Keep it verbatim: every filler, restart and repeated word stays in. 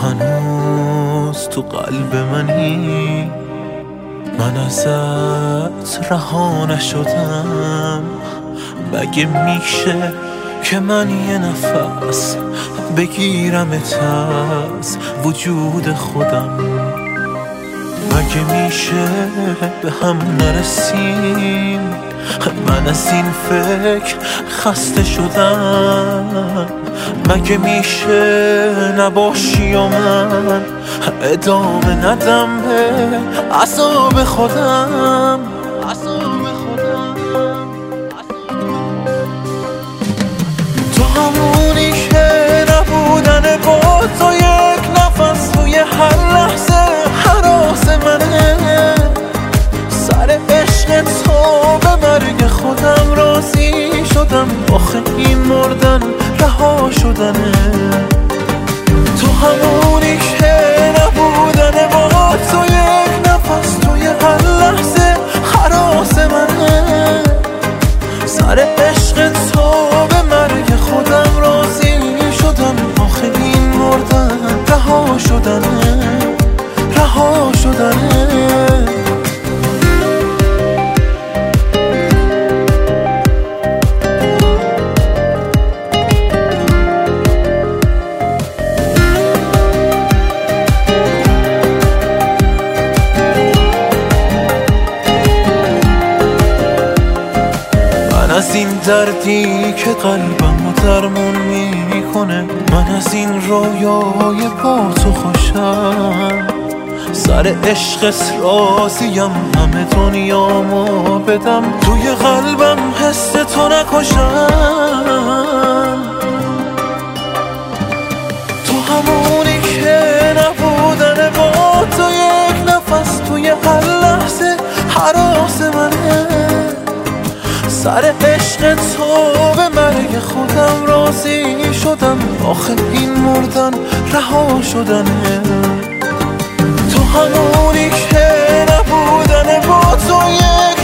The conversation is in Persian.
هنوز تو قلب منی، من ازت رها نشدم. مگه میشه که من یه نفس بگیرمت از وجود خودم؟ مگه میشه به هم نرسیم؟ من از این فکر خسته شدم. مگه میشه نباشی و من ادامه ندم به عذاب خودم؟ تو همونی که نبودن با تو یک نفس توی هر لحظه هراس منه. سر عشق تو به مرگ خودم راضی شدم. آخه این مردن رها شدنه. تو همونی که نبودن با تو یک نفس توی هر لحظه هراس منه. سر عشق تو به مرگ خودم راضی شدم. آخه این مردن رها شدنه، رها شدنه. از این دردی که قلبمو درمون میکنه، من از این رویای با تو خوشم. سر عشقت راضیم همه دنیامو بدم، توی قلبم حس تو نکشم. تو همونی که نبودن با تو یک نفس توی هر لحظه هراس منه. سر عشق تو به مرگ خودم راضی شدم. آخه این مردن رها شدنه. تو همونی که نبودن با تو یک